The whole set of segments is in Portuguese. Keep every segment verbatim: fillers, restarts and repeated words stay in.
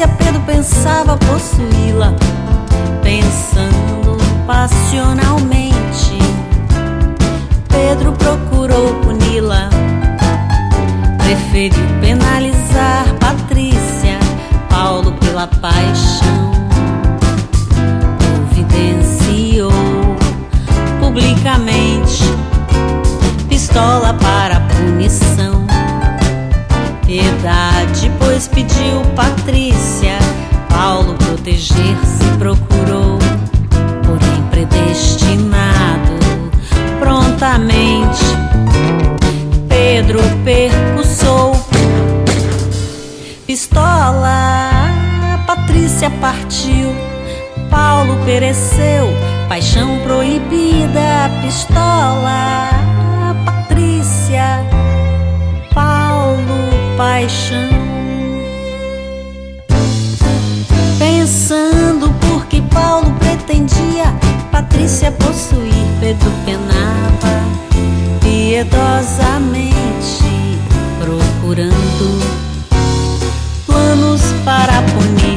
Patrícia, Pedro pensava possuí-la, pensando passionalmente. Pedro procurou puni-la, preferiu penalizar Patrícia. Paulo, pela paixão, providenciou publicamente pistola para punição. Piedade, pois pediu Patrícia. Paulo proteger-se procurou, porém predestinado prontamente Pedro percussou. Pistola, Patrícia partiu, Paulo pereceu, paixão proibida. Pistola, Patrícia, Paulo, paixão. Pensando porque Paulo pretendia Patrícia possuir, Pedro penava piedosamente, procurando planos para punir.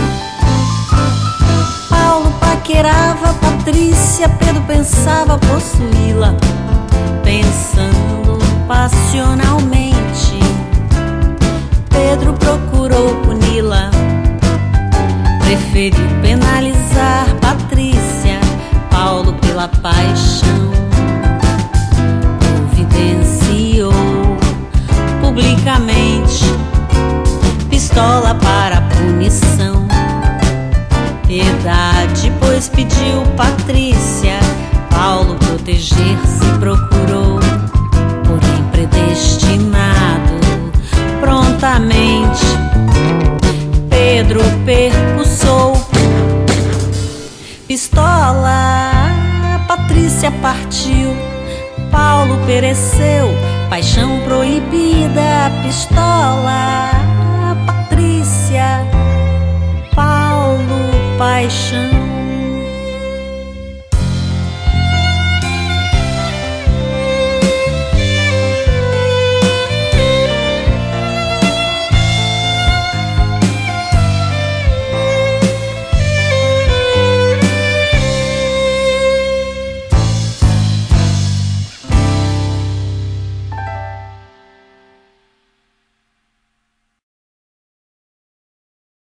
Paulo paquerava Patrícia, Pedro pensava possuí-la, pensando passionalmente. Pedro procurou puni-la, preferiu penalizar Patrícia. Paulo, pela paixão, providenciou publicamente pistola para punição. Piedade, pois pediu Patrícia. Paulo proteger-se procurou, porém predestinado prontamente Pedro percussou. Pistola, Patrícia partiu, Paulo pereceu, paixão proibida. Pistola, Patrícia, Paulo, paixão.